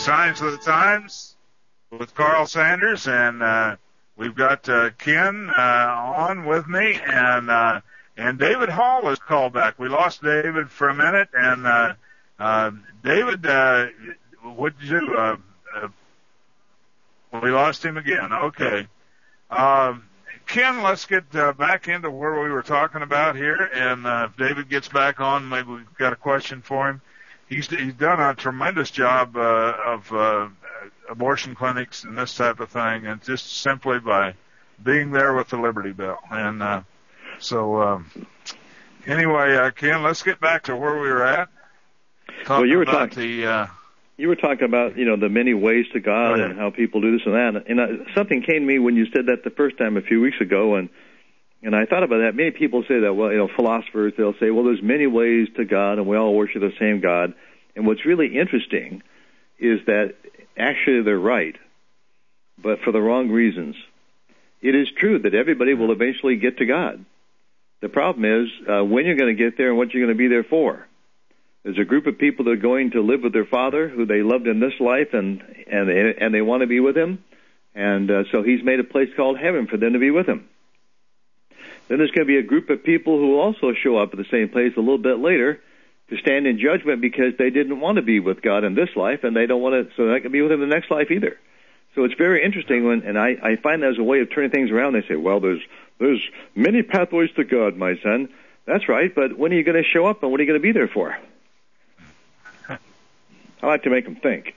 Signs of the Times with Carl Sanders, and we've got Ken on with me, and David Hall has called back. We lost David for a minute, and David, what did you do? We lost him again. Okay. Ken, let's get back into where we were talking about here, and if David gets back on, maybe we've got a question for him. He's done a tremendous job of abortion clinics and this type of thing, and just simply by being there with the Liberty Bell. And anyway, Ken, let's get back to where we were at. Well, you were talking about, the many ways to God and how people do this and that. And something came to me when you said that the first time a few weeks ago, and I thought about that. Many people say that, well, philosophers, they'll say, well, there's many ways to God, and we all worship the same God. And what's really interesting is that actually they're right, but for the wrong reasons. It is true that everybody will eventually get to God. The problem is when you're going to get there and what you're going to be there for. There's a group of people that are going to live with their Father, who they loved in this life, and they want to be with Him. And so He's made a place called heaven for them to be with Him. Then there's going to be a group of people who will also show up at the same place a little bit later to stand in judgment because they didn't want to be with God in this life, and they don't want to, so they can be with Him in the next life either. So it's very interesting and I find that as a way of turning things around. They say, well, there's many pathways to God, my son. That's right, but when are you going to show up, and what are you going to be there for? I like to make them think.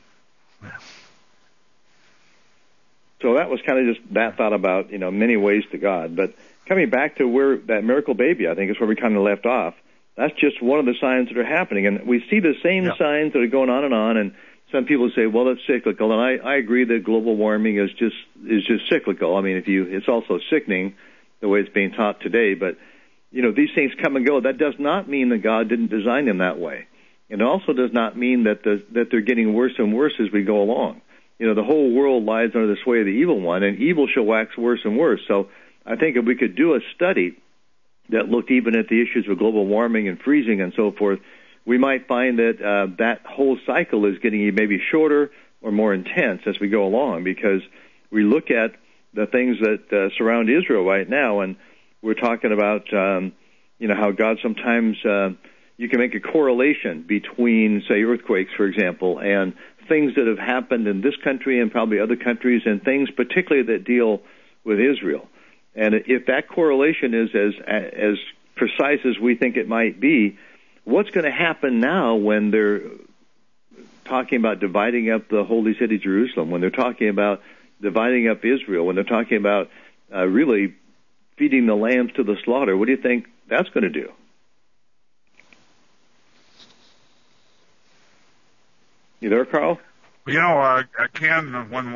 So that was kind of just that thought about, many ways to God. But coming back to where that miracle baby, I think is where we kind of left off. That's just one of the signs that are happening. And we see the same signs that are going on. And some people say, well, that's cyclical. And I agree that global warming is just cyclical. I mean, it's also sickening the way it's being taught today. But, these things come and go. That does not mean that God didn't design them that way. It also does not mean that they're getting worse and worse as we go along. The whole world lies under the sway of the evil one, and evil shall wax worse and worse. So I think if we could do a study that looked even at the issues of global warming and freezing and so forth, we might find that that whole cycle is getting maybe shorter or more intense as we go along, because we look at the things that surround Israel right now, and we're talking about, how God sometimes... you can make a correlation between, say, earthquakes, for example, and things that have happened in this country and probably other countries, and things particularly that deal with Israel. And if that correlation is as precise as we think it might be, what's going to happen now when they're talking about dividing up the holy city Jerusalem, when they're talking about dividing up Israel, when they're talking about really feeding the lambs to the slaughter? What do you think that's going to do? You there, Carl? Ken, when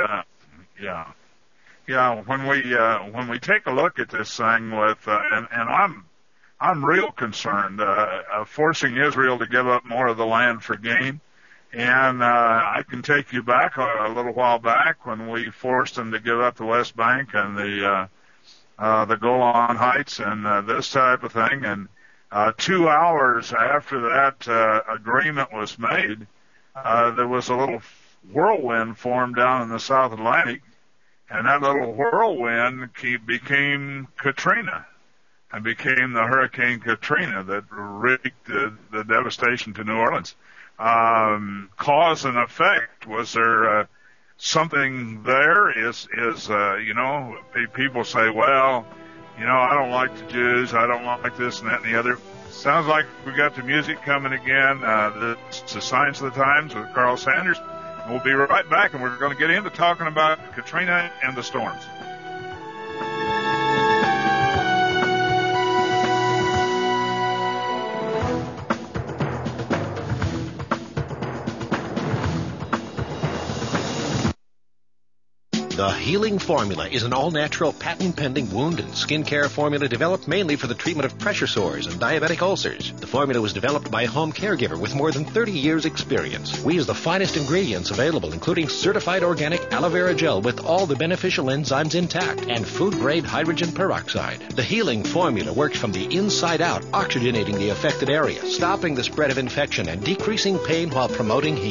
we take a look at this thing with, and I'm real concerned of forcing Israel to give up more of the land for gain. And I can take you back a little while back when we forced them to give up the West Bank and the Golan Heights and this type of thing. And 2 hours after that agreement was made, there was a little whirlwind formed down in the South Atlantic, and that little whirlwind became Katrina, and became the Hurricane Katrina that wreaked the devastation to New Orleans. Cause and effect. Was there something there? People say, well, I don't like the Jews, I don't like this and that and the other. Sounds like we got the music coming again. This is the Signs of the Times with Carl Sanders. And we'll be right back, and we're going to get into talking about Katrina and the storms. The Healing Formula is an all-natural, patent-pending wound and skin care formula developed mainly for the treatment of pressure sores and diabetic ulcers. The formula was developed by a home caregiver with more than 30 years' experience. We use the finest ingredients available, including certified organic aloe vera gel with all the beneficial enzymes intact and food-grade hydrogen peroxide. The Healing Formula works from the inside out, oxygenating the affected area, stopping the spread of infection, and decreasing pain while promoting healing.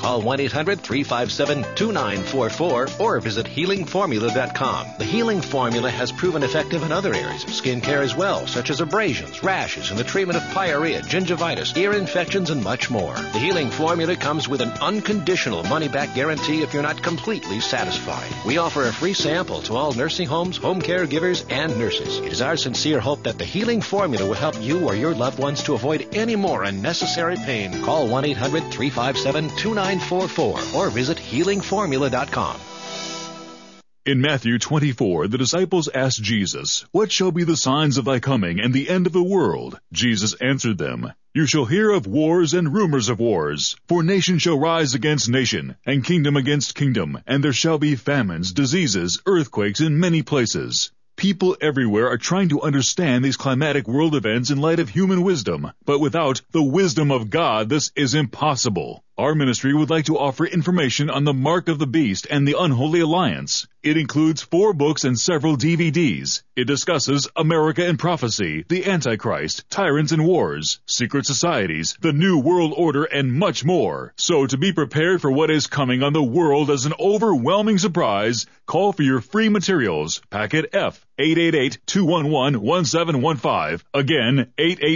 Call 1-800-357-2944 or visit healingformula.com. The Healing Formula has proven effective in other areas of skin care as well, such as abrasions, rashes, and the treatment of pyorrhea, gingivitis, ear infections, and much more. The Healing Formula comes with an unconditional money-back guarantee if you're not completely satisfied. We offer a free sample to all nursing homes, home caregivers, and nurses. It is our sincere hope that the Healing Formula will help you or your loved ones to avoid any more unnecessary pain. Call 1-800-357-2944 or visit healingformula.com. In Matthew 24, the disciples asked Jesus, "What shall be the signs of thy coming and the end of the world?" Jesus answered them, "You shall hear of wars and rumors of wars. For nation shall rise against nation, and kingdom against kingdom, and there shall be famines, diseases, earthquakes in many places." People everywhere are trying to understand these climatic world events in light of human wisdom, but without the wisdom of God, this is impossible. Our ministry would like to offer information on the Mark of the Beast and the Unholy Alliance. It includes 4 books and several DVDs. It discusses America and prophecy, the Antichrist, tyrants and wars, secret societies, the New World Order, and much more. So to be prepared for what is coming on the world as an overwhelming surprise, call for your free materials. Packet F, 888-211-1715. Again,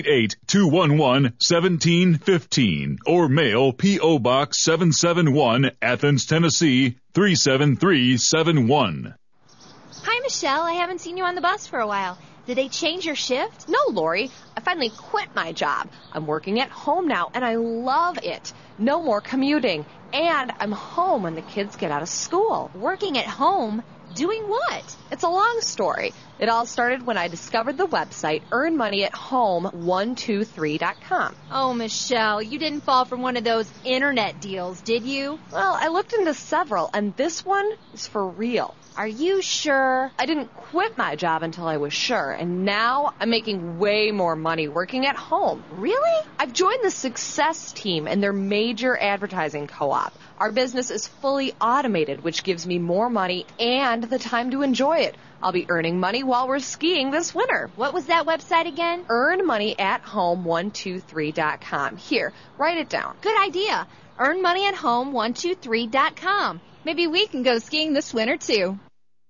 888-211-1715. Or mail P.O. Box 771, Athens, Tennessee, 37371. Hi, Michelle. I haven't seen you on the bus for a while. Did they change your shift? No, Lori. I finally quit my job. I'm working at home now, and I love it. No more commuting. And I'm home when the kids get out of school. Working at home? Doing what? It's a long story. It all started when I discovered the website earnmoneyathome123.com. Oh, Michelle, you didn't fall for one of those internet deals, did you? Well, I looked into several, and this one is for real. Are you sure? I didn't quit my job until I was sure, and now I'm making way more money working at home. Really? I've joined the Success Team and their major advertising co-op. Our business is fully automated, which gives me more money and the time to enjoy it. I'll be earning money while we're skiing this winter. What was that website again? earnmoneyathome123.com. Here, write it down. Good idea. earnmoneyathome123.com. Maybe we can go skiing this winter, too.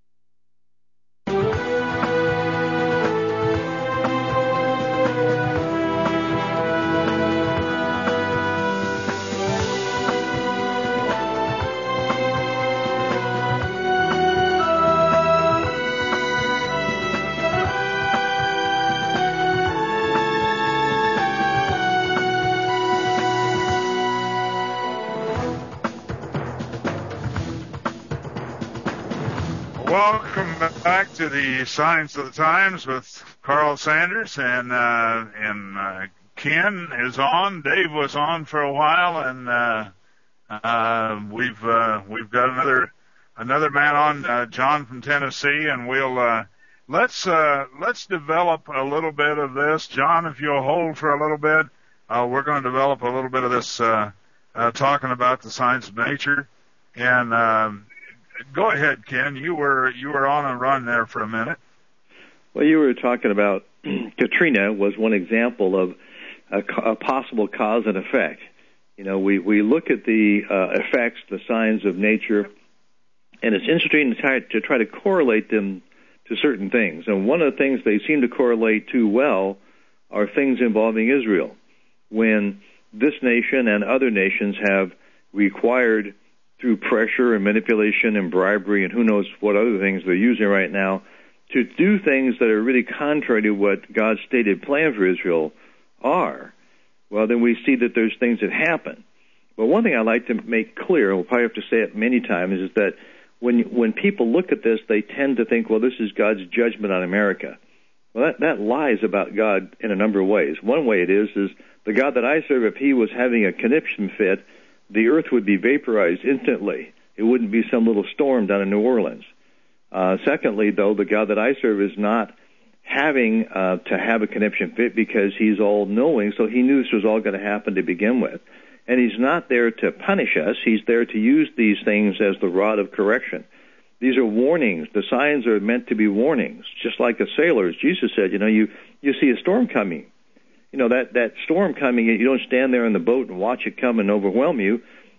Welcome back to the Signs of the Times with Carl Sanders, and Ken is on. Dave was on for a while, and we've got another man on, John from Tennessee, and we'll let's develop a little bit of this. John, if you'll hold for a little bit, we're going to develop a little bit of this talking about the signs of nature, and go ahead, Ken. You were on a run there for a minute. Well, you were talking about Katrina was one example of a possible cause and effect. You know, we look at the effects, the signs of nature, and it's interesting to try to correlate them to certain things. And one of the things they seem to correlate too well are things involving Israel. When this nation and other nations have required, through pressure and manipulation and bribery and who knows what other things they're using right now, to do things that are really contrary to what God's stated plan for Israel are, well, then we see that there's things that happen. But one thing I like to make clear, and we'll probably have to say it many times, is that when people look at this, they tend to think, well, this is God's judgment on America. Well, that lies about God in a number of ways. One way it is the God that I serve, if he was having a conniption fit, the earth would be vaporized instantly. It wouldn't be some little storm down in New Orleans. Secondly, though, the God that I serve is not having to have a conniption fit because he's all-knowing, so he knew this was all going to happen to begin with. And he's not there to punish us. He's there to use these things as the rod of correction. These are warnings. The signs are meant to be warnings, just like the sailors. Jesus said, you see a storm coming. You know, that storm coming, you don't stand there in the boat and watch it come and overwhelm you.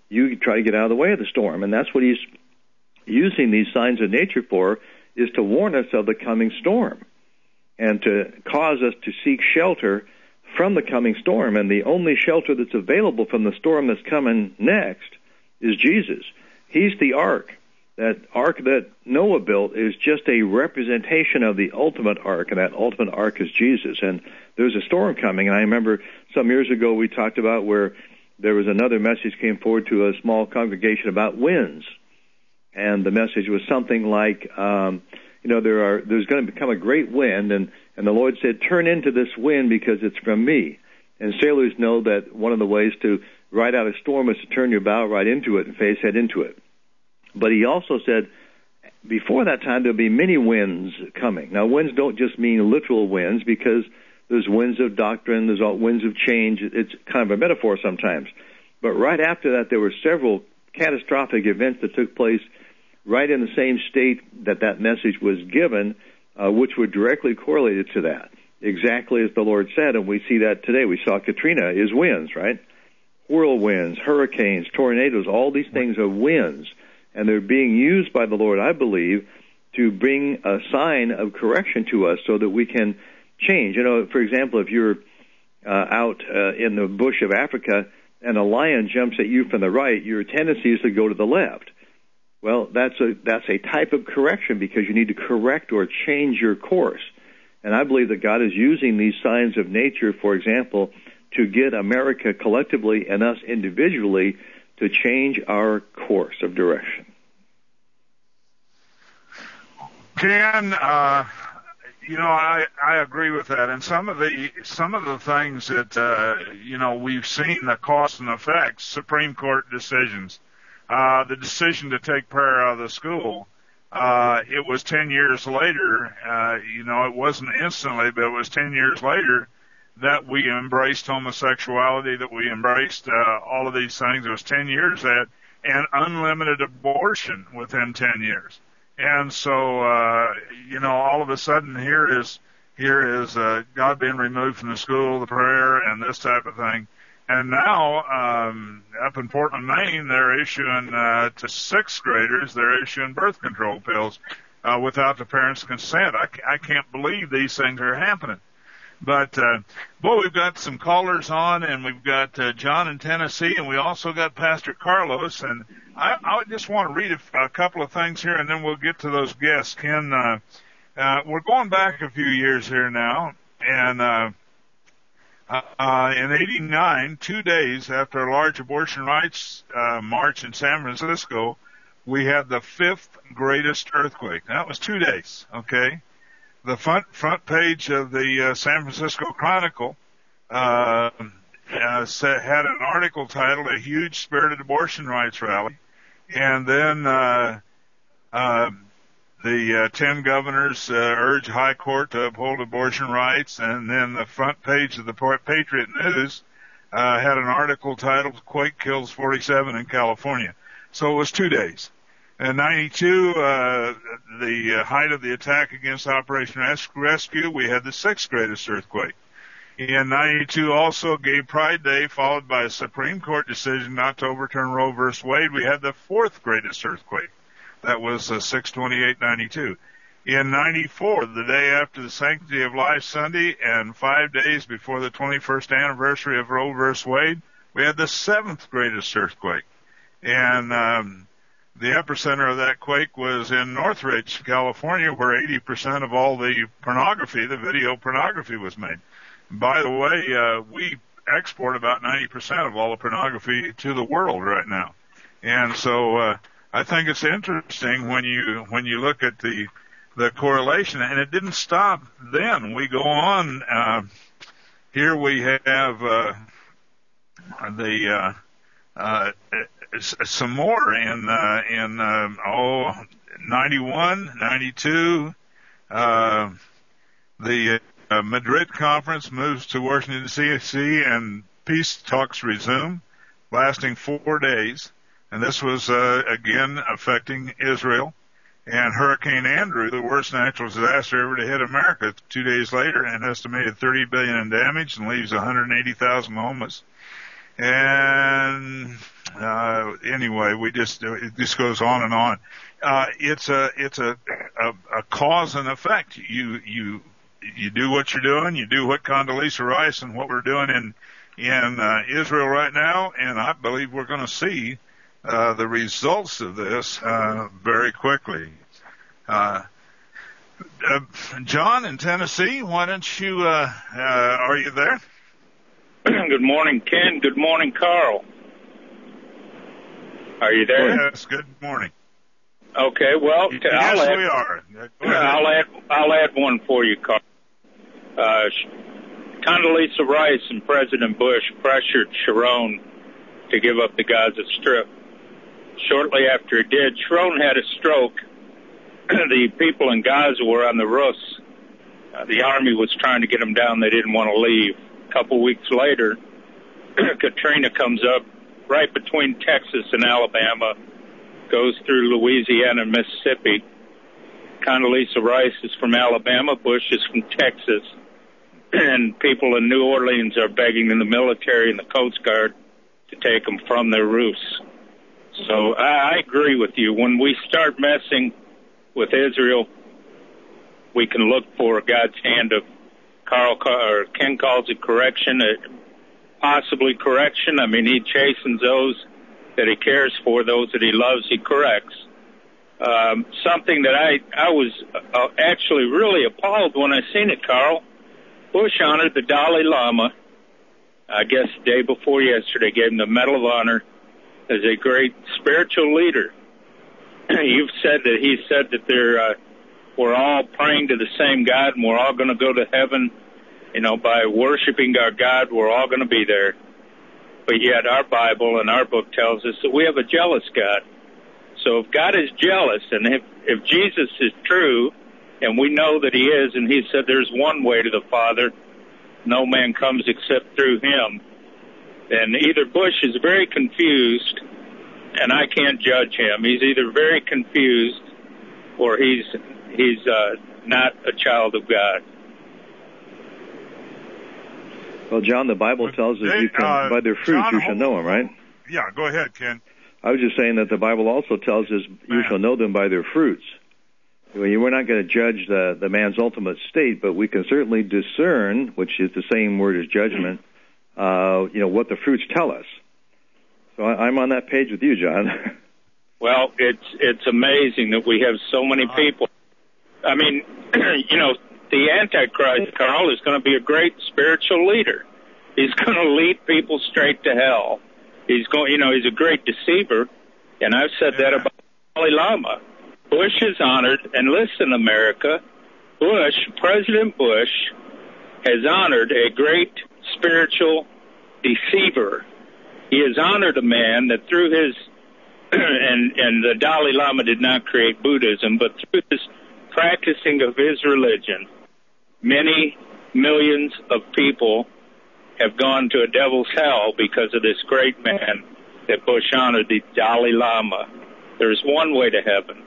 you try to get out of the way of the storm. And that's what he's using these signs of nature for, is to warn us of the coming storm and to cause us to seek shelter from the coming storm. And the only shelter that's available from the storm that's coming next is Jesus. He's the ark. That ark that Noah built is just a representation of the ultimate ark, and that ultimate ark is Jesus. And there's a storm coming, and I remember some years ago we talked about where there was another message came forward to a small congregation about winds. And the message was something like, there's going to become a great wind, and the Lord said, turn into this wind because it's from me. And sailors know that one of the ways to ride out a storm is to turn your bow right into it and face head into it. But he also said, before that time, there'll be many winds coming. Now, winds don't just mean literal winds, because there's winds of doctrine, there's winds of change. It's kind of a metaphor sometimes. But right after that, there were several catastrophic events that took place right in the same state that message was given, which were directly correlated to that, exactly as the Lord said. And we see that today. We saw Katrina is winds, right? Whirlwinds, hurricanes, tornadoes, all these things are winds. And they're being used by the Lord, I believe, to bring a sign of correction to us so that we can change. For example, if you're out in the bush of Africa and a lion jumps at you from the right, your tendency is to go to the left. Well, that's a type of correction, because you need to correct or change your course. And I believe that God is using these signs of nature, for example, to get America collectively and us individually to change our course of direction. Ken, I agree with that, and some of the things that we've seen, the cost and effects, Supreme Court decisions, the decision to take prayer out of the school. It was 10 years later. It wasn't instantly, but it was 10 years later that we embraced homosexuality, that we embraced all of these things. It was 10 years and unlimited abortion within 10 years. And so, all of a sudden here is God being removed from the school, the prayer, and this type of thing. And now, up in Portland, Maine, they're issuing to sixth graders, they're issuing birth control pills without the parents' consent. I can't believe these things are happening. But, we've got some callers on, and we've got John in Tennessee, and we also got Pastor Carlos. And I just want to read a couple of things here, and then we'll get to those guests. Ken, we're going back a few years here now, and in '89, 2 days after a large abortion rights march in San Francisco, we had the fifth greatest earthquake. That was 2 days, okay? The front page of the San Francisco Chronicle had an article titled "A Huge Spirited Abortion Rights Rally," and then the 10 governors urge High Court to uphold abortion rights, and then the front page of the Patriot News had an article titled "Quake Kills 47 in California." So it was 2 days. In '92, the height of the attack against Operation Rescue, we had the sixth greatest earthquake. In '92, also Gay Pride Day, followed by a Supreme Court decision not to overturn Roe v. Wade, we had the fourth greatest earthquake. That was 6/28/92. In '94, the day after the Sanctity of Life Sunday and 5 days before the 21st anniversary of Roe v. Wade, we had the seventh greatest earthquake. And the epicenter of that quake was in Northridge, California, where 80% of all the pornography, the video pornography, was made. By the way, we export about 90% of all the pornography to the world right now. And so I think it's interesting when you look at the correlation, and it didn't stop then. We go on. Here we have some more in 91, 92. The Madrid conference moves to Washington, D.C., and peace talks resume, lasting 4 days. And this was, again, affecting Israel. And Hurricane Andrew, the worst natural disaster ever to hit America, 2 days later, an estimated $30 billion in damage and leaves 180,000 homeless. And anyway, it just goes on and on. It's a cause and effect. You do what you're doing. You do what Condoleezza Rice and what we're doing in Israel right now, and I believe we're going to see the results of this very quickly. John in Tennessee, why don't you? Are you there? Good morning, Ken. Good morning, Carl. Are you there? Yes. Good morning. Okay. Well, we are. I'll add one for you, Carl. Condoleezza Rice and President Bush pressured Sharon to give up the Gaza Strip. Shortly after it did, Sharon had a stroke. The people in Gaza were on the roofs. The army was trying to get them down. They didn't want to leave. A couple weeks later, Katrina comes up right between Texas and Alabama, goes through Louisiana and Mississippi. Condoleezza Rice is from Alabama. Bush is from Texas. And people in New Orleans are begging the military and the Coast Guard to take them from their roofs. So I agree with you. When we start messing with Israel, we can look for God's hand of Ken calls it correction, possibly correction. I mean, he chastens those that he cares for, those that he loves, he corrects. Something that I was actually really appalled when I seen it, Carl. Bush honored the Dalai Lama, I guess the day before yesterday, gave him the Medal of Honor as a great spiritual leader. You've said that he said that we're all praying to the same God and we're all going to go to heaven, by worshiping our God, we're all going to be there. But yet our Bible and our book tells us that we have a jealous God. So if God is jealous, and if Jesus is true, and we know that he is, and he said there's one way to the Father, no man comes except through him, then either Bush is very confused, and I can't judge him. He's either very confused or he's not a child of God. Well, John, the Bible tells us you can, by their fruits you shall know them, right? Yeah, go ahead, Ken. I was just saying that the Bible also tells us you shall know them by their fruits. We're not going to judge the man's ultimate state, but we can certainly discern, which is the same word as judgment, what the fruits tell us. So I'm on that page with you, John. Well, it's amazing that we have so many people. I mean, the Antichrist, Carl, is going to be a great spiritual leader. He's going to lead people straight to hell. He's a great deceiver, and I've said that about Dalai Lama. Bush is honored, and listen, America, President Bush has honored a great spiritual deceiver. He has honored a man that through his, and the Dalai Lama did not create Buddhism, but through his practicing of his religion, many millions of people have gone to a devil's hell because of this great man that Bush honored, the Dalai Lama. There's one way to heaven.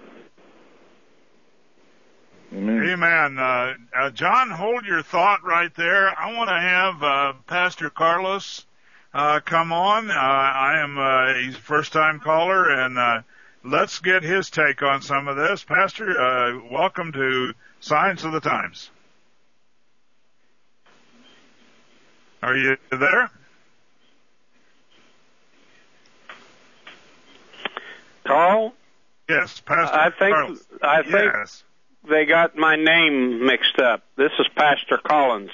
Amen. John, hold your thought right there. I want to have Pastor Carlos come on. He's a first-time caller, and let's get his take on some of this. Pastor, welcome to Signs of the Times. Are you there? Carl? Yes, Pastor Carlos. I think yes. They got my name mixed up. This is Pastor Collins.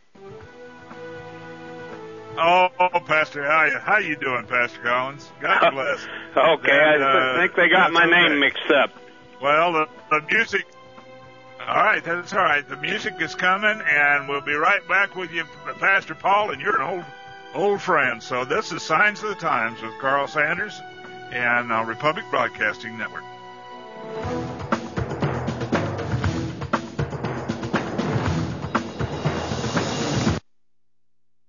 Oh, Pastor, how you doing, Pastor Collins? God bless. Okay, I think they got my name mixed up. Well, the music. All right, that's all right. The music is coming, and we'll be right back with you, Pastor Paul, and you're an old friend. So this is Signs of the Times with Carl Sanders and Republic Broadcasting Network.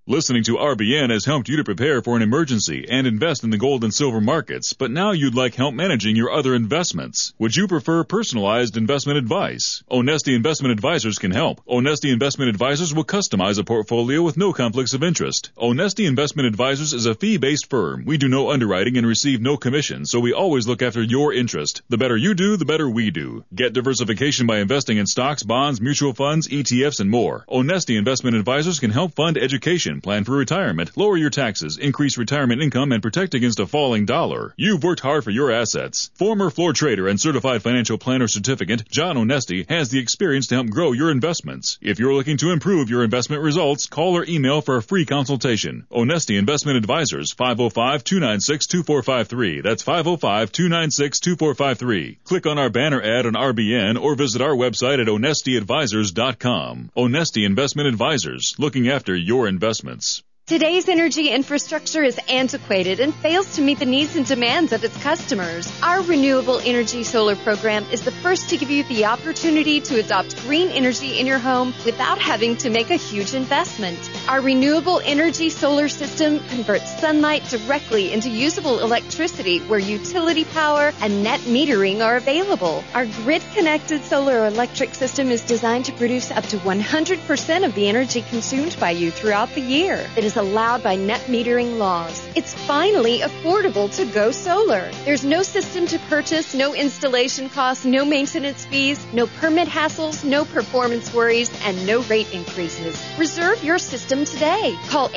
Listening to RBN has helped you to prepare for an emergency and invest in the gold and silver markets, but now you'd like help managing your other investments. Would you prefer personalized investment advice? Onesti Investment Advisors can help. Onesti Investment Advisors will customize a portfolio with no conflicts of interest. Onesti Investment Advisors is a fee-based firm. We do no underwriting and receive no commission, so we always look after your interest. The better you do, the better we do. Get diversification by investing in stocks, bonds, mutual funds, ETFs, and more. Onesti Investment Advisors can help fund education, plan for retirement, lower your taxes, increase retirement income, and protect against a falling dollar. You've worked hard for your assets. Former floor trader and certified financial planner certificate, John Onesti, has the experience to help grow your investments. If you're looking to improve your investment results, call or email for a free consultation. Onesti Investment Advisors, 505-296-2453. That's 505-296-2453. Click on our banner ad on RBN or visit our website at onestiadvisors.com. Onesti Investment Advisors, looking after your investments. Today's energy infrastructure is antiquated and fails to meet the needs and demands of its customers. Our Renewable Energy Solar program is the first to give you the opportunity to adopt green energy in your home without having to make a huge investment. Our Renewable Energy Solar system converts sunlight directly into usable electricity where utility power and net metering are available. Our grid-connected solar electric system is designed to produce up to 100% of the energy consumed by you throughout the year. It is allowed by net metering laws. It's finally affordable to go solar. There's no system to purchase, no installation costs, no maintenance fees, no permit hassles, no performance worries, and no rate increases. Reserve your system today. Call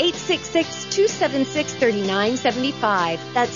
866-276-3975. That's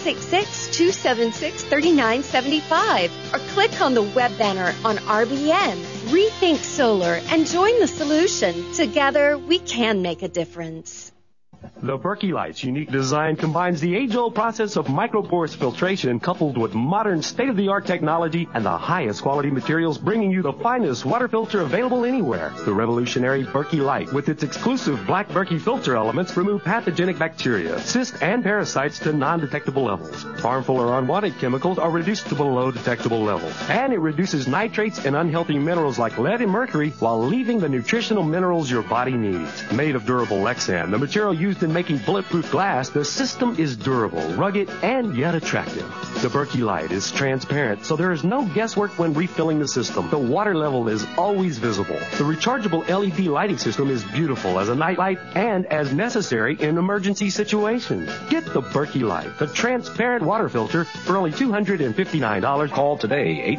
866-276-3975. Or click on the web banner on RBN. Rethink solar and join the solution. Together, we can make a difference. The Berkey Light's unique design combines the age-old process of microporous filtration coupled with modern state-of-the-art technology and the highest quality materials, bringing you the finest water filter available anywhere. The revolutionary Berkey Light, with its exclusive black Berkey filter elements, remove pathogenic bacteria, cysts, and parasites to non-detectable levels. Harmful or unwanted chemicals are reduced to below detectable levels. And it reduces nitrates and unhealthy minerals like lead and mercury while leaving the nutritional minerals your body needs. Made of durable Lexan, the material used in making bulletproof glass, the system is durable, rugged, and yet attractive. The Berkey Light is transparent, so there is no guesswork when refilling the system. The water level is always visible. The rechargeable LED lighting system is beautiful as a night light and as necessary in emergency situations. Get the Berkey Light, the transparent water filter, for only $259. Call today,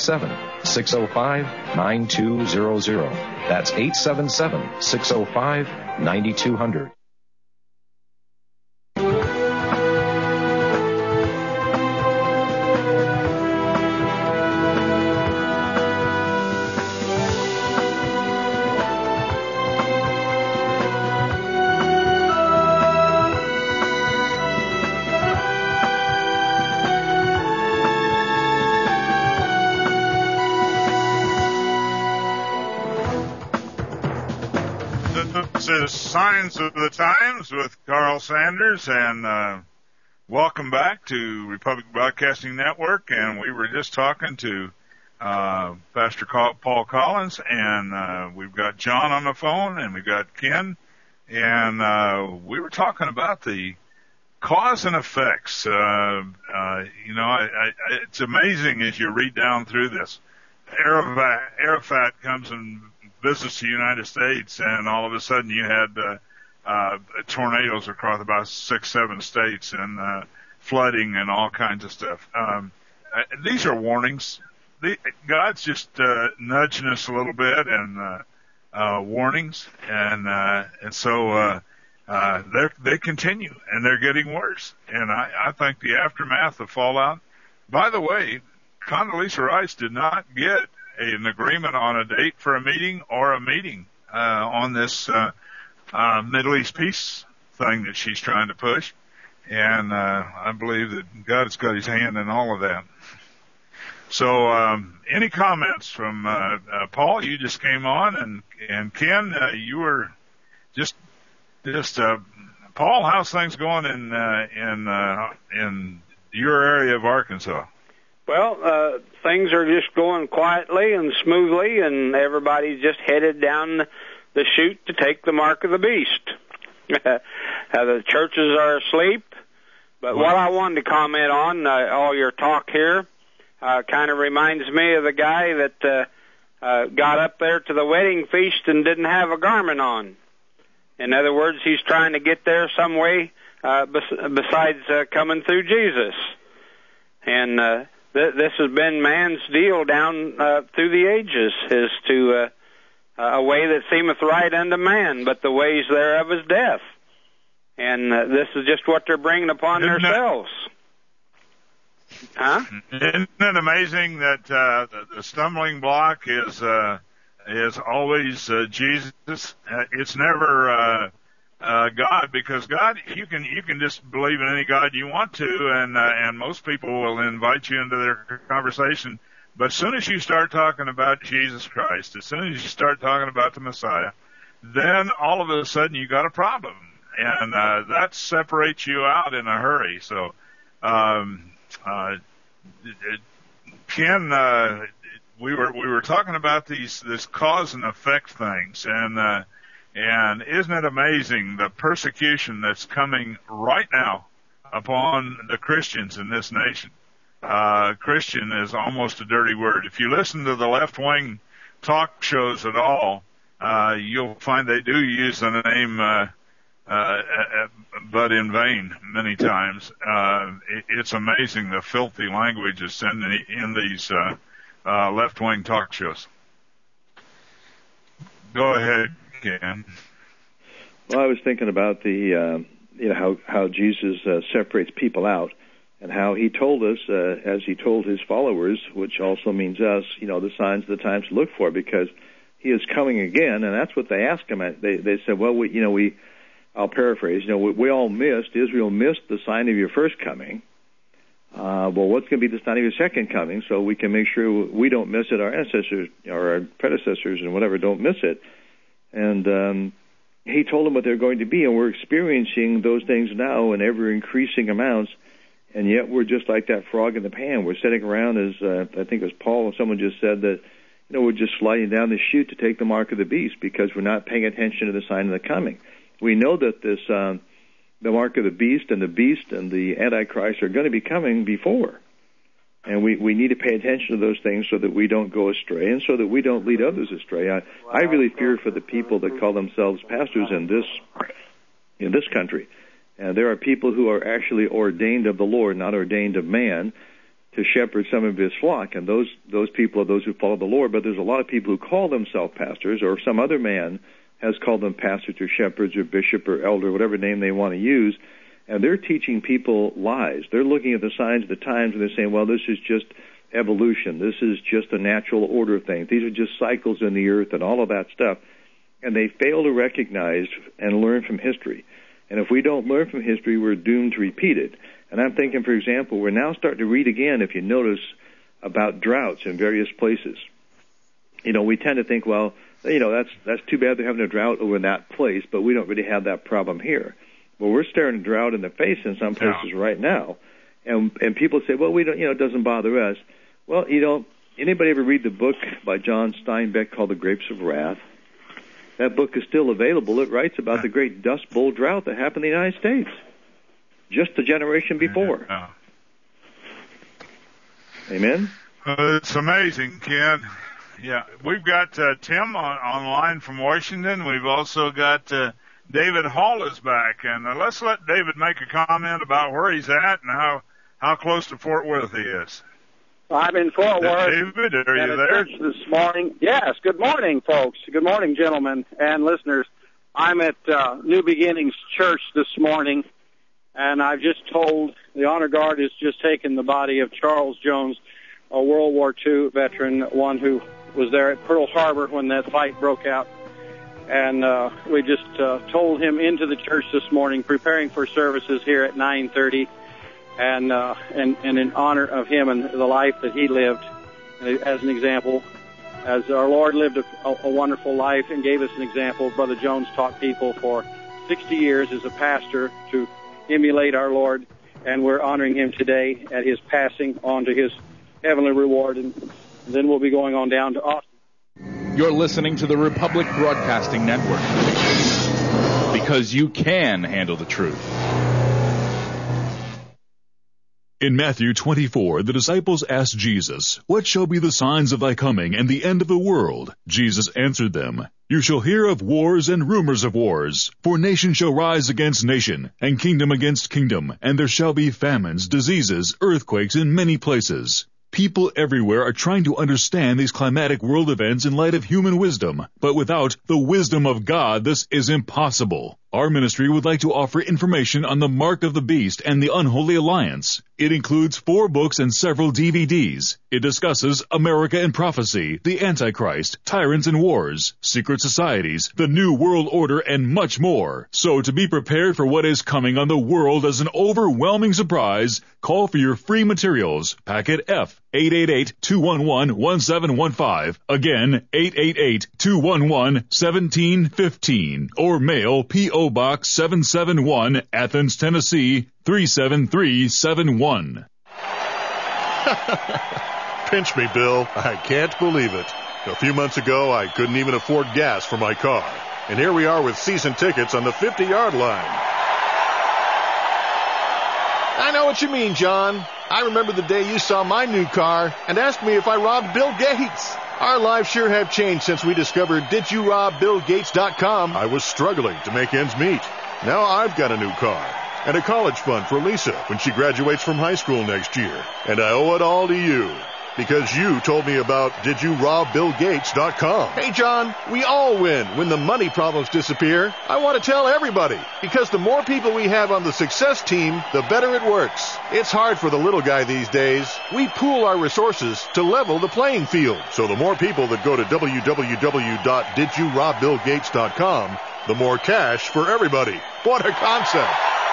877-605-9200. That's 877-605-9200. This is Signs of the Times with Carl Sanders, and welcome back to Republic Broadcasting Network. And we were just talking to Pastor Paul Collins, and we've got John on the phone, and we've got Ken, and we were talking about the cause and effects. It's amazing as you read down through this. Arafat comes and visits the United States, and all of a sudden you had tornadoes across about 6-7 states, and flooding and all kinds of stuff. These are warnings. God's just nudging us a little bit, and warnings, and so they continue, and they're getting worse. And I think the aftermath of fallout. By the way, Condoleezza Rice did not get an agreement on a date for a meeting on this Middle East peace thing that she's trying to push. And I believe that God's got his hand in all of that. So any comments from Paul? You just came on, and Ken, you were just Paul, how's things going in your area of Arkansas? Well, things are just going quietly and smoothly, and everybody's just headed down the chute to take the mark of the beast. The churches are asleep. But what I wanted to comment on, all your talk here, kind of reminds me of the guy that got up there to the wedding feast and didn't have a garment on. In other words, he's trying to get there some way besides coming through Jesus. And this has been man's deal down through the ages, is to a way that seemeth right unto man, but the ways thereof is death. And this is just what they're bringing upon themselves. Huh? Isn't it amazing that the stumbling block is always Jesus? It's never God, because God, you can just believe in any God you want to, and most people will invite you into their conversation. But as soon as you start talking about Jesus Christ, as soon as you start talking about the Messiah, then all of a sudden you got a problem, and that separates you out in a hurry. So, Ken, we were talking about this cause and effect things, and isn't it amazing the persecution that's coming right now upon the Christians in this nation? Christian is almost a dirty word. If you listen to the left-wing talk shows at all, you'll find they do use the name, but in vain many times. It's amazing the filthy language is in these left-wing talk shows. Go ahead, Ken. Well, I was thinking about the how Jesus separates people out, and how he told us, as he told his followers, which also means us, the signs of the times to look for, because he is coming again. And that's what they asked him. They said, well, I'll paraphrase, Israel missed the sign of your first coming. Well, what's going to be the sign of your second coming, so we can make sure we don't miss it, our ancestors or our predecessors and whatever don't miss it. And he told them what they're going to be, and we're experiencing those things now in ever-increasing amounts, and yet we're just like that frog in the pan. We're sitting around, as I think it was Paul, someone just said that, we're just sliding down the chute to take the mark of the beast because we're not paying attention to the sign of the coming. We know that this the mark of the beast and the Antichrist are going to be coming before. And we need to pay attention to those things so that we don't go astray and so that we don't lead others astray. I really fear for the people that call themselves pastors in this country. And there are people who are actually ordained of the Lord, not ordained of man, to shepherd some of his flock. And those people are those who follow the Lord. But there's a lot of people who call themselves pastors, or some other man has called them pastors or shepherds or bishop or elder, whatever name they want to use. And they're teaching people lies. They're looking at the signs of the times, and they're saying, well, this is just evolution. This is just a natural order of things. These are just cycles in the earth and all of that stuff. And they fail to recognize and learn from history. And if we don't learn from history, we're doomed to repeat it. And I'm thinking, for example, we're now starting to read again, if you notice, about droughts in various places. We tend to think, well, that's too bad they're having a drought over in that place, but we don't really have that problem here. Well, we're staring a drought in the face in some places right now. And people say, well, we don't, it doesn't bother us. Well, anybody ever read the book by John Steinbeck called The Grapes of Wrath? That book is still available. It writes about the great Dust Bowl drought that happened in the United States just a generation before. Amen? It's amazing, Ken. Yeah, we've got Tim online from Washington. We've also got David Hall is back. And let's let David make a comment about where he's at and how close to Fort Worth he is. I'm in Fort Worth. David, are you there? Church this morning. Yes. Good morning, folks. Good morning, gentlemen and listeners. I'm at New Beginnings Church this morning, and I've just told the Honor Guard has just taken the body of Charles Jones, a World War II veteran, one who was there at Pearl Harbor when that fight broke out. And we just told him into the church this morning, preparing for services here at 9:30. And in honor of him and the life that he lived, as an example, as our Lord lived a wonderful life and gave us an example. Brother Jones taught people for 60 years as a pastor to emulate our Lord, and we're honoring him today at his passing on to his heavenly reward, and then we'll be going on down to Austin. You're listening to the Republic Broadcasting Network, because you can handle the truth. In Matthew 24, the disciples asked Jesus, "What shall be the signs of thy coming and the end of the world?" Jesus answered them, "You shall hear of wars and rumors of wars. For nation shall rise against nation, and kingdom against kingdom, and there shall be famines, diseases, earthquakes in many places." People everywhere are trying to understand these climatic world events in light of human wisdom, but without the wisdom of God, this is impossible. Our ministry would like to offer information on the Mark of the Beast and the Unholy Alliance. It includes 4 books and several DVDs. It discusses America and Prophecy, the Antichrist, Tyrants and Wars, Secret Societies, the New World Order, and much more. So to be prepared for what is coming on the world as an overwhelming surprise, call for your free materials. Packet F, 888-211-1715. Again, 888-211-1715. Or mail P.O. Box 771, Athens, Tennessee, 37371. Pinch me, Bill. I can't believe it. A few months ago, I couldn't even afford gas for my car. And here we are with season tickets on the 50-yard line. I know what you mean, John. I remember the day you saw my new car and asked me if I robbed Bill Gates. Our lives sure have changed since we discovered DidYouRobBillGates.com. I was struggling to make ends meet. Now I've got a new car and a college fund for Lisa when she graduates from high school next year. And I owe it all to you because you told me about DidYouRobBillGates.com. Hey, John, we all win when the money problems disappear. I want to tell everybody because the more people we have on the success team, the better it works. It's hard for the little guy these days. We pool our resources to level the playing field. So the more people that go to www.DidYouRobBillGates.com, the more cash for everybody. What a concept.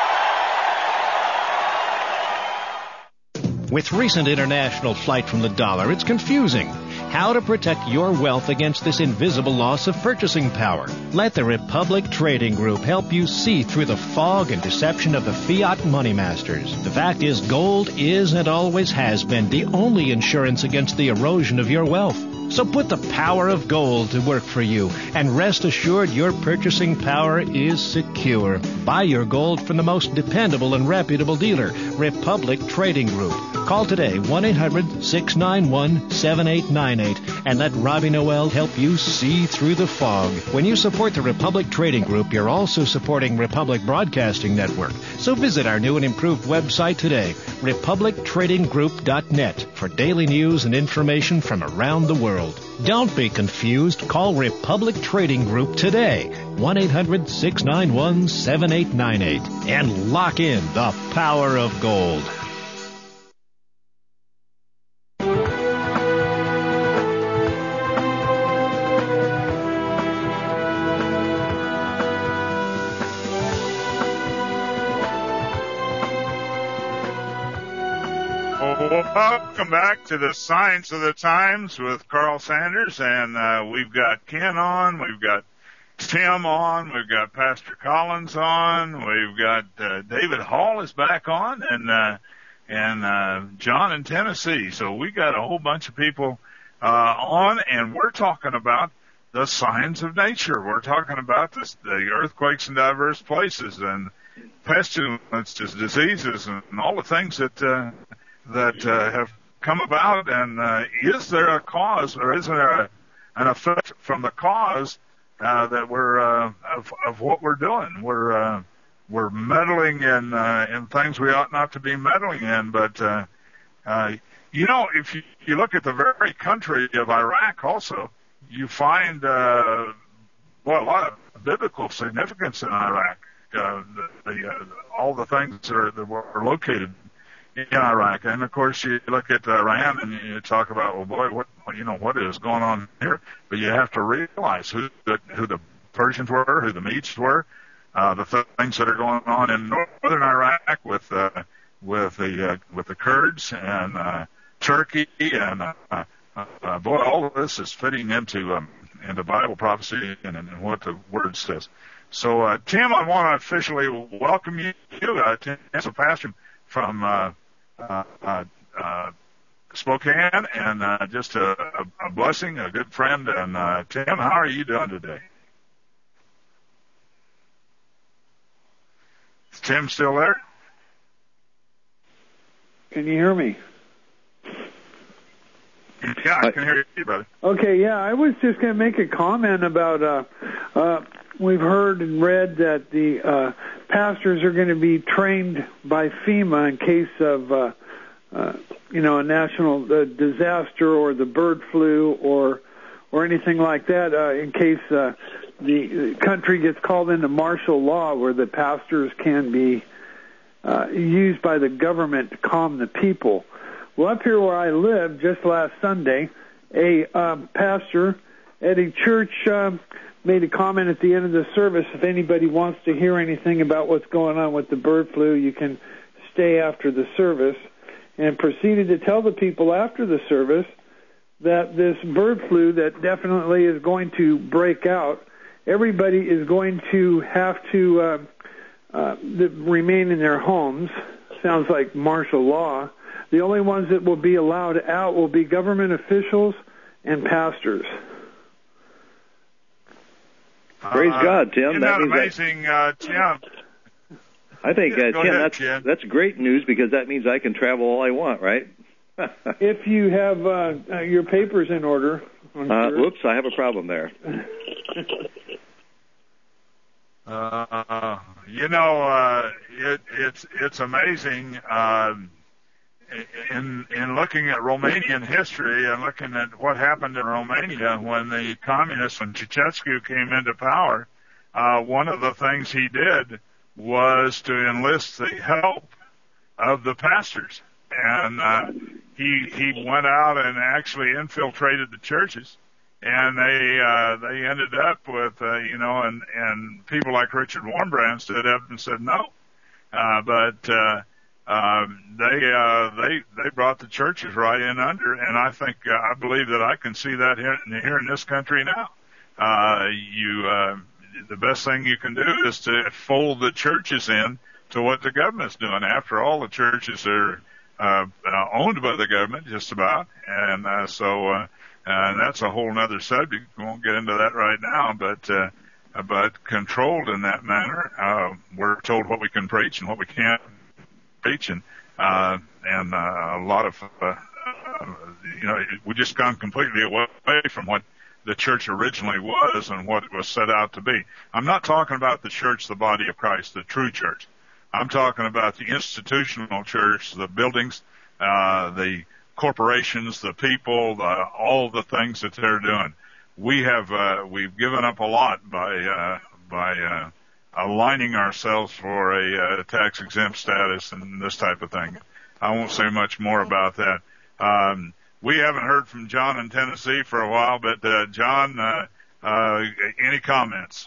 With recent international flight from the dollar, it's confusing. How to protect your wealth against this invisible loss of purchasing power. Let the Republic Trading Group help you see through the fog and deception of the fiat money masters. The fact is, gold is and always has been the only insurance against the erosion of your wealth. So put the power of gold to work for you and rest assured your purchasing power is secure. Buy your gold from the most dependable and reputable dealer, Republic Trading Group. Call today, 1-800-691-7898, and let Robbie Noel help you see through the fog. When you support the Republic Trading Group, you're also supporting Republic Broadcasting Network. So visit our new and improved website today, republictradinggroup.net, for daily news and information from around the world. Don't be confused. Call Republic Trading Group today, 1-800-691-7898, and lock in the power of gold. Welcome back to the Science of the Times with Carl Sanders, and we've got Ken on, we've got Tim on, we've got Pastor Collins on, we've got David Hall is back on, and John in Tennessee. So we got a whole bunch of people on, and we're talking about the signs of nature. We're talking about the earthquakes in diverse places and pestilences, diseases, and all the things that have come about, and is there a cause, or is there an effect from the cause that we're of what we're doing? We're meddling in things we ought not to be meddling in. But if you look at the very country of Iraq, also you find a lot of biblical significance in Iraq. All the things that were located in Iraq, and of course you look at Iran and you talk about, well, boy, what is going on here? But you have to realize who the Persians were, who the Medes were, the things that are going on in northern Iraq with the Kurds and Turkey, and all of this is fitting into Bible prophecy and what the Word says. So, Tim, I want to officially welcome you to as a pastor from Spokane, and just a blessing, a good friend. And Tim, how are you doing today? Tim still there? Can you hear me? Yeah, I can hear you, brother. Okay, yeah, I was just going to make a comment about, we've heard and read that the pastors are going to be trained by FEMA in case of, a national disaster or the bird flu or anything like that, in case the country gets called into martial law, where the pastors can be used by the government to calm the people. Well, up here where I live, just last Sunday, a pastor at a church made a comment at the end of the service, if anybody wants to hear anything about what's going on with the bird flu, you can stay after the service, and proceeded to tell the people after the service that this bird flu that definitely is going to break out, everybody is going to have to remain in their homes. Sounds like martial law. The only ones that will be allowed out will be government officials and pastors. Praise God, Tim. Isn't that amazing, Tim? I think, Tim, that's great news, because that means I can travel all I want, right? If you have your papers in order. Whoops, I have a problem there. It's amazing. In looking at Romanian history and looking at what happened in Romania when the communists, when Ceausescu came into power, one of the things he did was to enlist the help of the pastors. And he went out and actually infiltrated the churches, and they ended up with and people like Richard Wurmbrand stood up and said no, but they brought the churches right in under, and I believe that I can see that here in this country now. The best thing you can do is to fold the churches in to what the government's doing. After all, the churches are owned by the government, just about, and that's a whole other subject. We won't get into that right now, but controlled in that manner. We're told what we can preach and what we can't preach, and a lot of we just gone completely away from what the church originally was and what it was set out to be. I'm not talking about the church, the body of Christ, the true church. I'm talking about the institutional church, the buildings, the corporations, the people, all the things that they're doing. We've given up a lot by aligning ourselves for a tax-exempt status and this type of thing. I won't say much more about that. We haven't heard from John in Tennessee for a while, but John, any comments?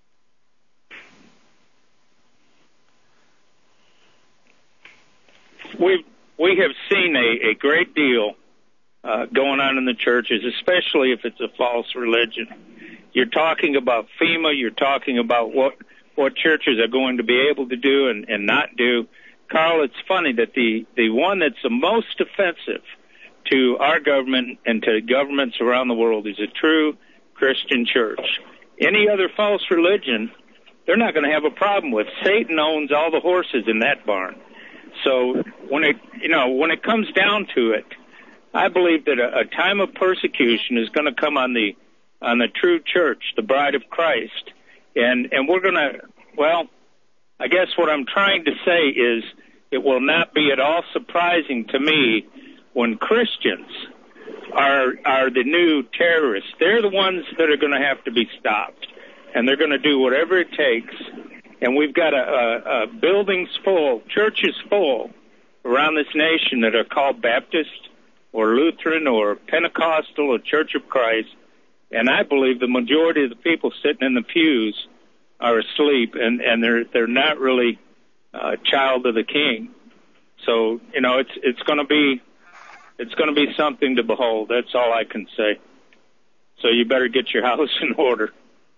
We have seen a great deal going on in the churches, especially if it's a false religion. You're talking about FEMA. You're talking about what churches are going to be able to do and not do. Carl, it's funny that the one that's the most offensive to our government and to governments around the world is a true Christian church. Any other false religion, they're not going to have a problem with. Satan owns all the horses in that barn. So when it comes down to it, I believe that a time of persecution is going to come on the true church, the bride of Christ, and we're going to. Well, I guess what I'm trying to say is it will not be at all surprising to me when Christians are the new terrorists. They're the ones that are going to have to be stopped, and they're going to do whatever it takes. And we've got a buildings full, churches full around this nation that are called Baptist or Lutheran or Pentecostal or Church of Christ. And I believe the majority of the people sitting in the pews are asleep, and they're not really child of the King. So it's going to be something to behold. That's all I can say. So you better get your house in order.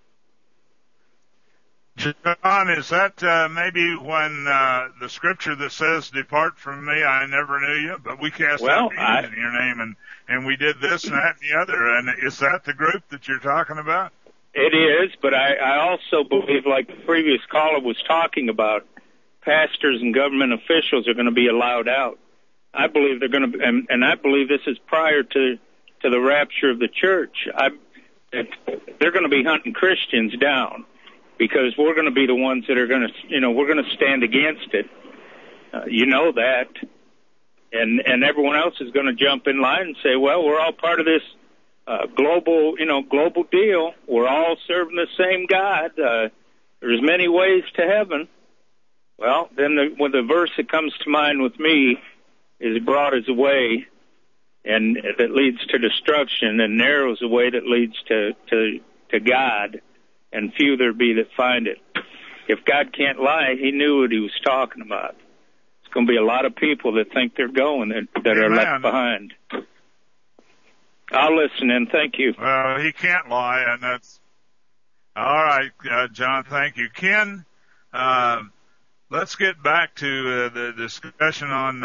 John, is that maybe when the scripture that says, "Depart from me, I never knew you," but we cast out demons in your name, and we did this and that and the other, and is that the group that you're talking about? It is, but I also believe, like the previous caller was talking about, pastors and government officials are going to be allowed out. I believe they're going to, and I believe this is prior to the rapture of the church. They're going to be hunting Christians down because we're going to be the ones that are going to, we're going to stand against it. You know that. And everyone else is going to jump in line and say, well, we're all part of this global deal. We're all serving the same God. There's many ways to heaven. Well, then the verse that comes to mind with me is broad is the way, and that leads to destruction, and narrow is the way that leads to God, and few there be that find it. If God can't lie, he knew what he was talking about. It's going to be a lot of people that think they're going that are left behind. I'll listen in. Thank you. Well, he can't lie, and that's all right, John. Thank you, Ken. Let's get back to the discussion on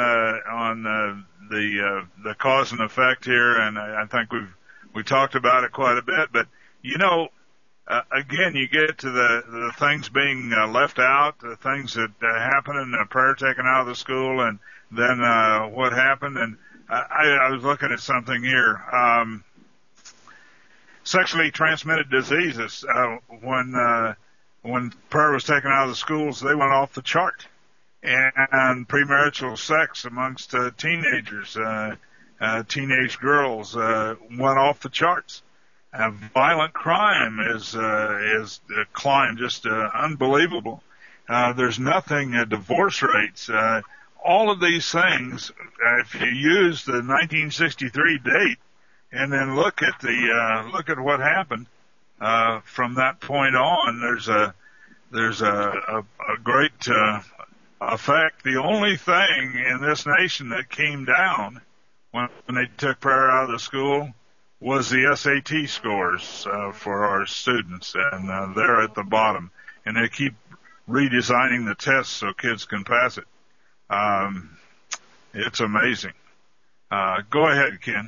the cause and effect here, and I think we talked about it quite a bit. But again, you get to the things being left out, the things that happen, and the prayer taken out of the school, and then what happened. And I was looking at something here. Sexually transmitted diseases. When prayer was taken out of the schools, they went off the chart. And premarital sex amongst teenagers, teenage girls, went off the charts. Violent crime is climbed just unbelievable. There's nothing. Divorce rates. All of these things. If you use the 1963 date and then look at what happened. From that point on, there's a great effect. The only thing in this nation that came down when they took prayer out of the school was the SAT scores for our students, and they're at the bottom. And they keep redesigning the tests so kids can pass it. It's amazing. Go ahead, Ken.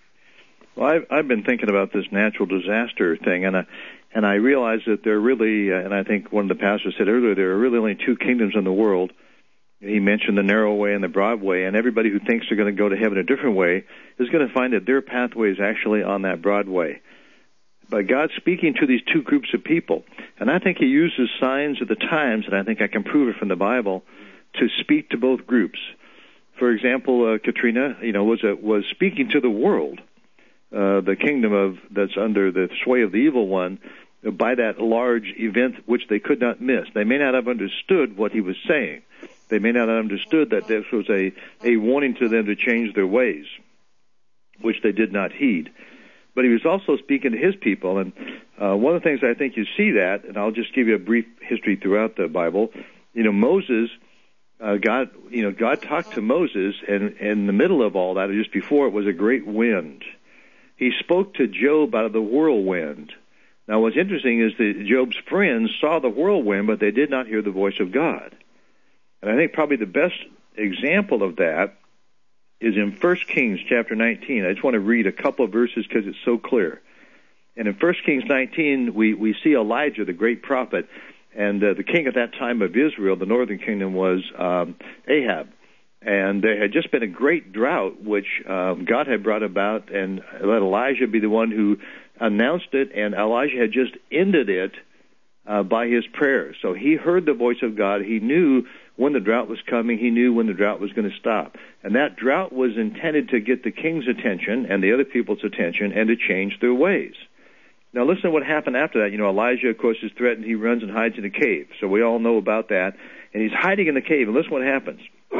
Well, I've been thinking about this natural disaster thing, and I realize that there are really, and I think one of the pastors said earlier, there are really only two kingdoms in the world. He mentioned the narrow way and the broad way, and everybody who thinks they're going to go to heaven a different way is going to find that their pathway is actually on that broad way. But God's speaking to these two groups of people, and I think he uses signs of the times, and I think I can prove it from the Bible, to speak to both groups. For example, Katrina, was speaking to the world. The kingdom that's under the sway of the evil one, by that large event which they could not miss. They may not have understood what he was saying. They may not have understood that this was a warning to them to change their ways, which they did not heed. But he was also speaking to his people, and one of the things I think you see that, and I'll just give you a brief history throughout the Bible. Moses, God talked to Moses, and in the middle of all that, or just before it, was a great wind. He spoke to Job out of the whirlwind. Now, what's interesting is that Job's friends saw the whirlwind, but they did not hear the voice of God. And I think probably the best example of that is in 1 Kings chapter 19. I just want to read a couple of verses because it's so clear. And in 1 Kings 19, we see Elijah, the great prophet, and the king at that time of Israel, the northern kingdom, was Ahab. And there had just been a great drought, which God had brought about, and let Elijah be the one who announced it, and Elijah had just ended it by his prayers. So he heard the voice of God. He knew when the drought was coming. He knew when the drought was going to stop. And that drought was intended to get the king's attention and the other people's attention and to change their ways. Now listen to what happened after that. Elijah, of course, is threatened. He runs and hides in a cave. So we all know about that. And he's hiding in the cave, and listen what happens.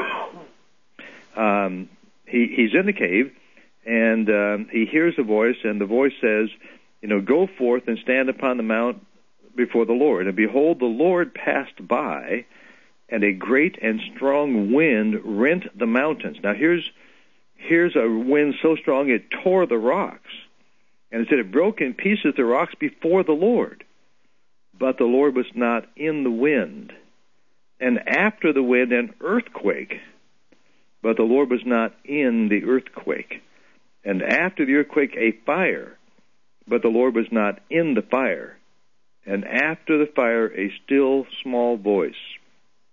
He's in the cave, and he hears a voice, and the voice says, go forth and stand upon the mount before the Lord. And behold, the Lord passed by, and a great and strong wind rent the mountains. Now here's a wind so strong it tore the rocks. And it said it broke in pieces the rocks before the Lord. But the Lord was not in the wind. And after the wind, an earthquake. But the Lord was not in the earthquake. And after the earthquake, a fire. But the Lord was not in the fire. And after the fire, a still small voice.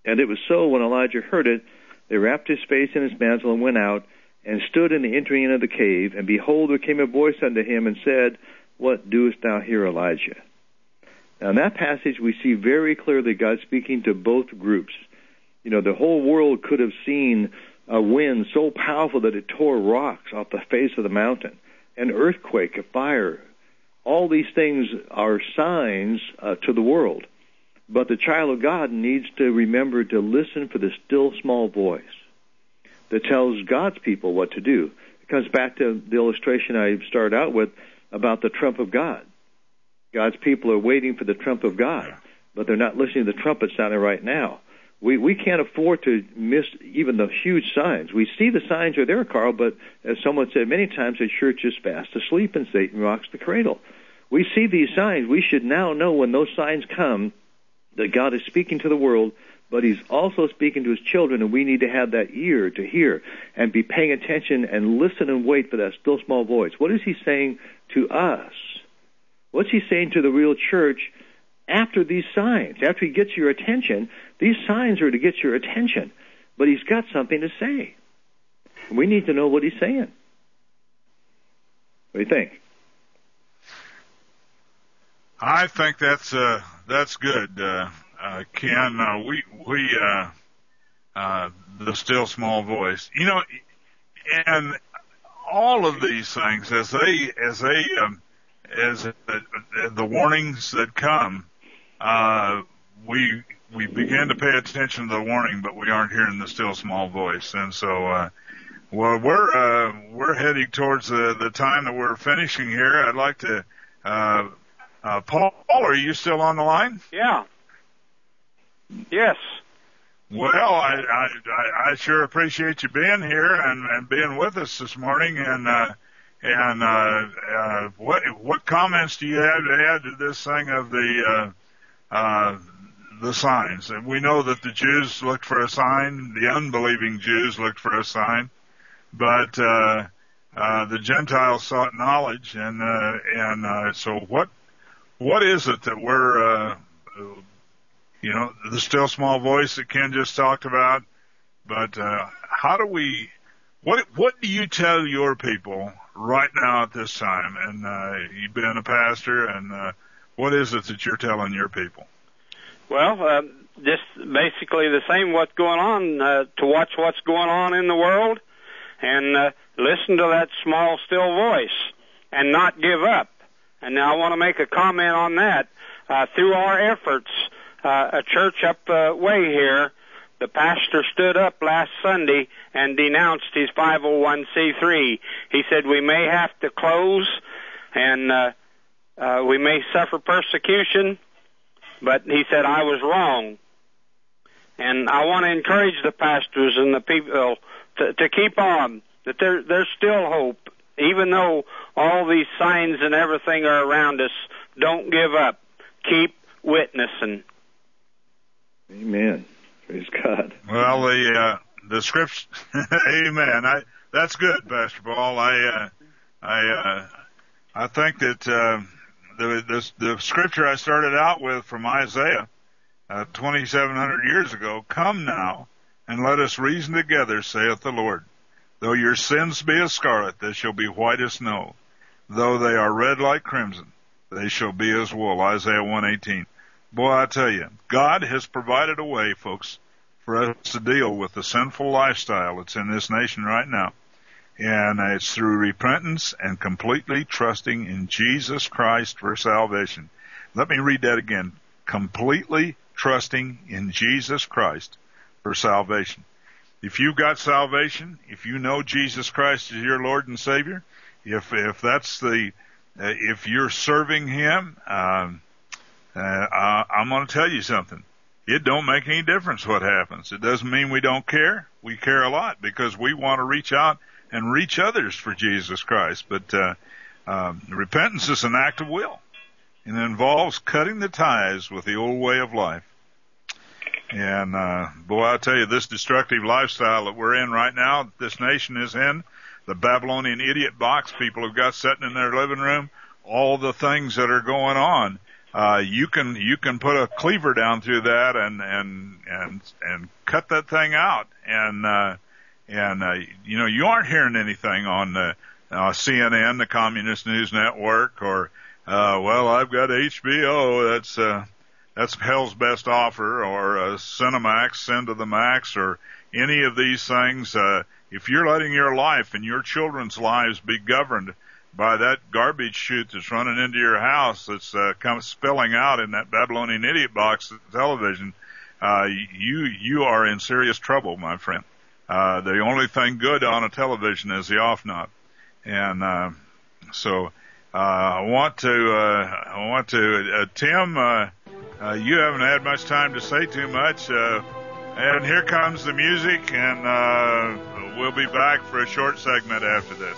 And it was so when Elijah heard it, they wrapped his face in his mantle and went out and stood in the entering in of the cave. And behold, there came a voice unto him and said, What doest thou here, Elijah? Now, in that passage, we see very clearly God speaking to both groups. You know, the whole world could have seen a wind so powerful that it tore rocks off the face of the mountain, an earthquake, a fire. All these things are signs to the world. But the child of God needs to remember to listen for the still small voice that tells God's people what to do. It comes back to the illustration I started out with about the trump of God. God's people are waiting for the trump of God, but they're not listening to the trumpet sounding right now. We can't afford to miss even the huge signs. We see the signs are there, Carl, but as someone said many times, the church is fast asleep and Satan rocks the cradle. We see these signs. We should now know when those signs come that God is speaking to the world, but he's also speaking to his children, and we need to have that ear to hear and be paying attention and listen and wait for that still small voice. What is he saying to us? What's he saying to the real church after these signs? After he gets your attention, these signs are to get your attention, but he's got something to say. We need to know what he's saying. What do you think? I think that's good, Ken. The still small voice, you know, and all of these things as the warnings that come, we begin to pay attention to the warning, but we aren't hearing the still small voice, and so. Well, we're heading towards the time that we're finishing here. I'd like to, Paul, are you still on the line? Yeah. Yes. Well, I sure appreciate you being here and being with us this morning. And what comments do you have to add to this thing of the signs? And we know that the Jews looked for a sign, the unbelieving Jews looked for a sign. But the Gentiles sought knowledge, and so what is it that we're the still small voice that Ken just talked about? But how do we? What do you tell your people right now at this time? And you've been a pastor, and what is it that you're telling your people? Well, just basically the same. What's going on? To watch what's going on in the world. And listen to that small, still voice and not give up. And now I want to make a comment on that. Through our efforts, a church up way here, the pastor stood up last Sunday and denounced his 501c3. He said we may have to close and we may suffer persecution, but he said I was wrong. And I want to encourage the pastors and the people to keep on, that there's still hope. Even though all these signs and everything are around us, don't give up. Keep witnessing. Amen. Praise God. Well, the scripture, amen. That's good, Pastor Paul. I think that the scripture I started out with from Isaiah 2,700 years ago, come now, and let us reason together, saith the Lord. Though your sins be as scarlet, they shall be white as snow. Though they are red like crimson, they shall be as wool. Isaiah 1:18. Boy, I tell you, God has provided a way, folks, for us to deal with the sinful lifestyle that's in this nation right now. And it's through repentance and completely trusting in Jesus Christ for salvation. Let me read that again. Completely trusting in Jesus Christ for salvation. If you've got salvation, if you know Jesus Christ is your Lord and Savior, if you're serving Him, I'm going to tell you something. It don't make any difference what happens. It doesn't mean we don't care. We care a lot because we want to reach out and reach others for Jesus Christ. But repentance is an act of will, and it involves cutting the ties with the old way of life. And, boy, I tell you, this destructive lifestyle that we're in right now, this nation is in, the Babylonian idiot box people have got sitting in their living room, all the things that are going on, you can put a cleaver down through that and cut that thing out. And you aren't hearing anything on CNN, the Communist News Network, or I've got HBO. That's hell's best offer, or Cinemax, Send to the Max, or any of these things. If you're letting your life and your children's lives be governed by that garbage chute that's running into your house, that's spilling out in that Babylonian idiot box television, you are in serious trouble, my friend. The only thing good on a television is the off knob, and so I want to Tim. You haven't had much time to say too much, and here comes the music, and we'll be back for a short segment after this.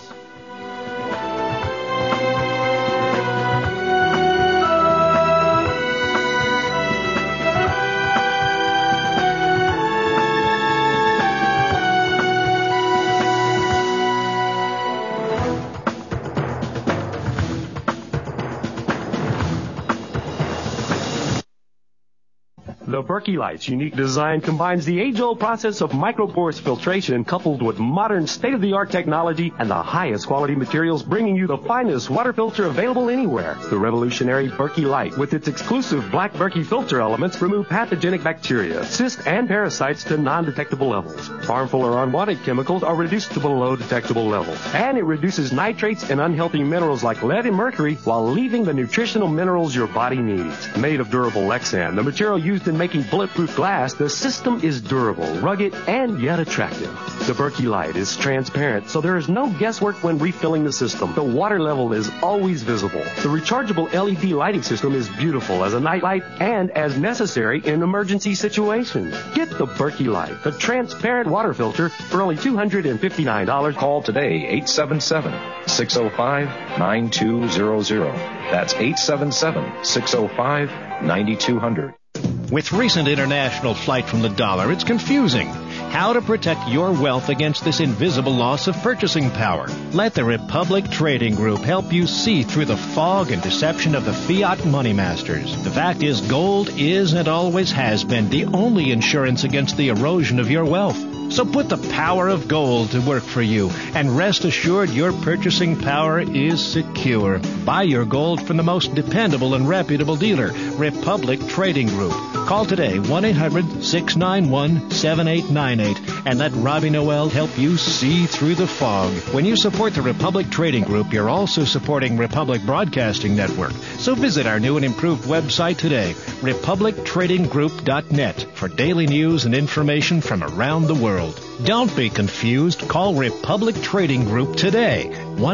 The Berkey Light's unique design combines the age-old process of microporous filtration coupled with modern state-of-the-art technology and the highest quality materials, bringing you the finest water filter available anywhere. The revolutionary Berkey Light, with its exclusive black Berkey filter elements, remove pathogenic bacteria, cysts, and parasites to non-detectable levels. Harmful or unwanted chemicals are reduced to below detectable levels. And it reduces nitrates and unhealthy minerals like lead and mercury while leaving the nutritional minerals your body needs. Made of durable Lexan, the material used in making bulletproof glass, the system is durable, rugged, and yet attractive. The Berkey Light is transparent, so there is no guesswork when refilling the system. The water level is always visible. The rechargeable LED lighting system is beautiful as a night light and as necessary in emergency situations. Get the Berkey Light, the transparent water filter, for only $259. Call today, 877-605-9200. That's 877-605-9200. With recent international flight from the dollar, it's confusing. How to protect your wealth against this invisible loss of purchasing power. Let the Republic Trading Group help you see through the fog and deception of the fiat money masters. The fact is, gold is and always has been the only insurance against the erosion of your wealth. So put the power of gold to work for you, and rest assured your purchasing power is secure. Buy your gold from the most dependable and reputable dealer, Republic Trading Group. Call today, 1-800-691-7898, and let Robbie Noel help you see through the fog. When you support the Republic Trading Group, you're also supporting Republic Broadcasting Network. So visit our new and improved website today, republictradinggroup.net, for daily news and information from around the world. Don't be confused. Call Republic Trading Group today,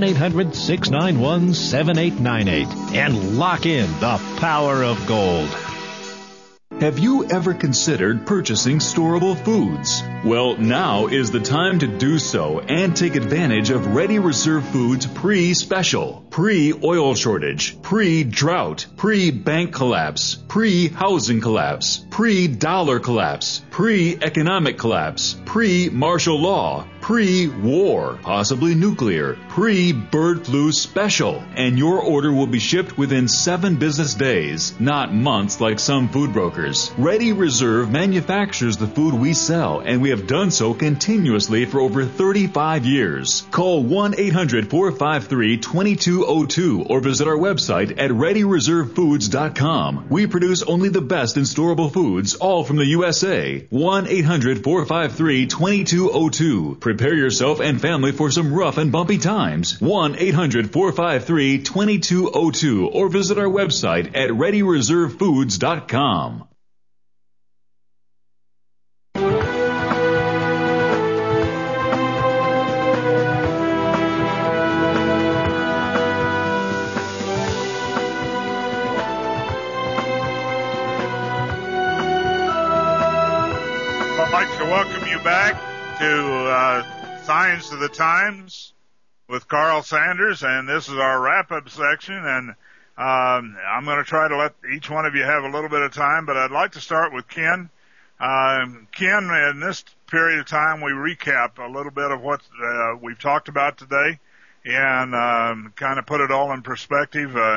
1-800-691-7898, and lock in the power of gold. Have you ever considered purchasing storable foods? Well, now is the time to do so and take advantage of Ready Reserve Foods pre-special, pre-oil shortage, pre-drought, pre-bank collapse, pre-housing collapse, pre-dollar collapse, pre-economic collapse, pre-martial law, pre-war, possibly nuclear, pre-bird flu special. And your order will be shipped within 7 business days, not months like some food brokers. Ready Reserve manufactures the food we sell, and we have done so continuously for over 35 years. Call 1-800-453-2202 or visit our website at ReadyReserveFoods.com. We produce only the best in storable foods, all from the USA. 1-800-453-2202. Prepare yourself and family for some rough and bumpy times. 1-800-453-2202 or visit our website at ReadyReserveFoods.com. I'd like to welcome you back to Science of the Times with Carl Sanders, and this is our wrap-up section, and I'm going to try to let each one of you have a little bit of time, but I'd like to start with Ken. Ken, in this period of time, we recap a little bit of what we've talked about today and kind of put it all in perspective.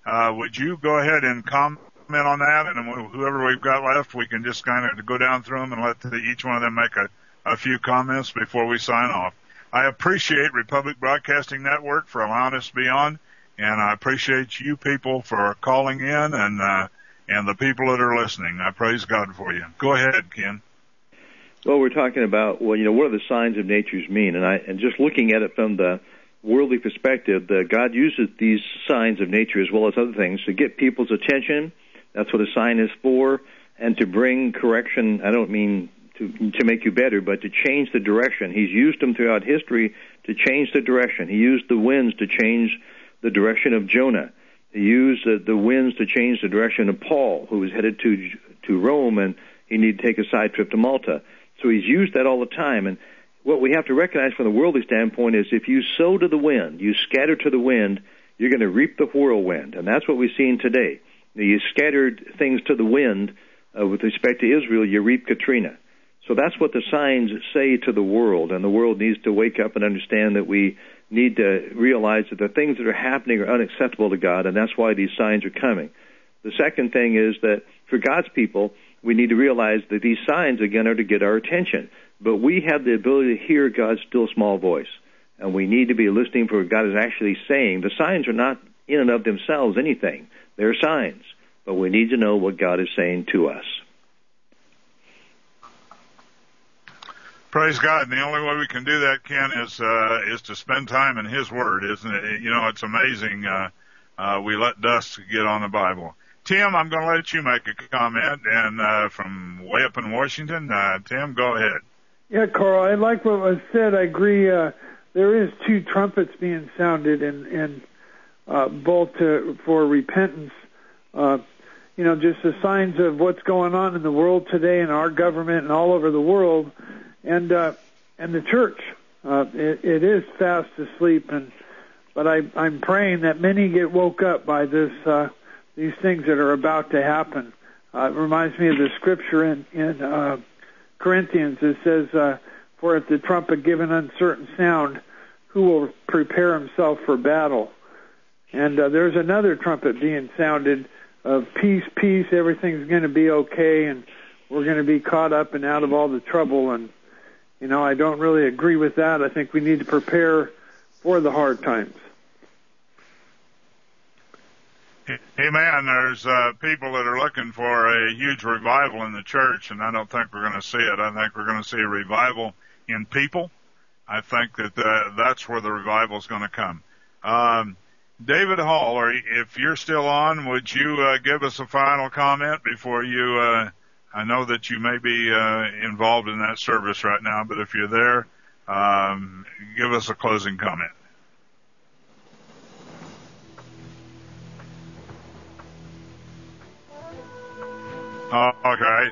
Would you go ahead and comment on that? And whoever we've got left, we can just kind of go down through them and let each one of them make a few comments before we sign off. I appreciate Republic Broadcasting Network for allowing us to be on, and I appreciate you people for calling in and the people that are listening. I praise God for you. Go ahead, Ken. Well, we're talking about, what do the signs of natures mean? And just looking at it from the worldly perspective, God uses these signs of nature as well as other things to get people's attention. That's what a sign is for, and to bring correction. I don't mean to make you better, but to change the direction. He's used them throughout history to change the direction. He used the winds to change the direction of Jonah. He used the winds to change the direction of Paul, who was headed to Rome, and he needed to take a side trip to Malta. So he's used that all the time. And what we have to recognize from the worldly standpoint is if you sow to the wind, you scatter to the wind, you're going to reap the whirlwind. And that's what we've seen today. You scattered things to the wind with respect to Israel, you reap Katrina. So that's what the signs say to the world, and the world needs to wake up and understand that we need to realize that the things that are happening are unacceptable to God, and that's why these signs are coming. The second thing is that for God's people, we need to realize that these signs, again, are to get our attention. But we have the ability to hear God's still small voice, and we need to be listening for what God is actually saying. The signs are not in and of themselves anything. They're signs, but we need to know what God is saying to us. Praise God. And the only way we can do that, Ken, is to spend time in His Word, isn't it? It's amazing. We let dust get on the Bible. Tim, I'm going to let you make a comment, and from way up in Washington, Tim, go ahead. Yeah, Carl, I like what was said. I agree. There is two trumpets being sounded, and both for repentance. Just the signs of what's going on in the world today, in our government, and all over the world. And the church, it is fast asleep, but I'm praying that many get woke up by these things that are about to happen. It reminds me of the scripture in Corinthians. It says, "For if the trumpet give an uncertain sound, who will prepare himself for battle?" And there's another trumpet being sounded of peace, peace. Everything's going to be okay, and we're going to be caught up and out of all the trouble. And I don't really agree with that. I think we need to prepare for the hard times. Amen. There's people that are looking for a huge revival in the church, and I don't think we're going to see it. I think we're going to see a revival in people. I think that that's where the revival is going to come. David Hall, if you're still on, would you give us a final comment before you I know that you may be involved in that service right now, but if you're there, give us a closing comment. Okay.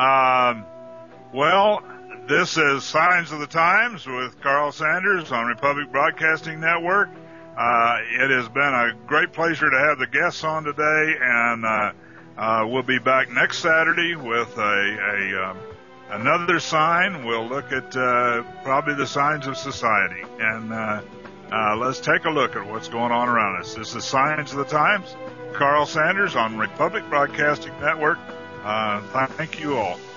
Well, this is Signs of the Times with Carl Sanders on Republic Broadcasting Network. It has been a great pleasure to have the guests on today, and we'll be back next Saturday with another sign. We'll look at probably the signs of society, and let's take a look at what's going on around us. This is Signs of the Times. Carl Sanders on Republic Broadcasting Network. Thank you all.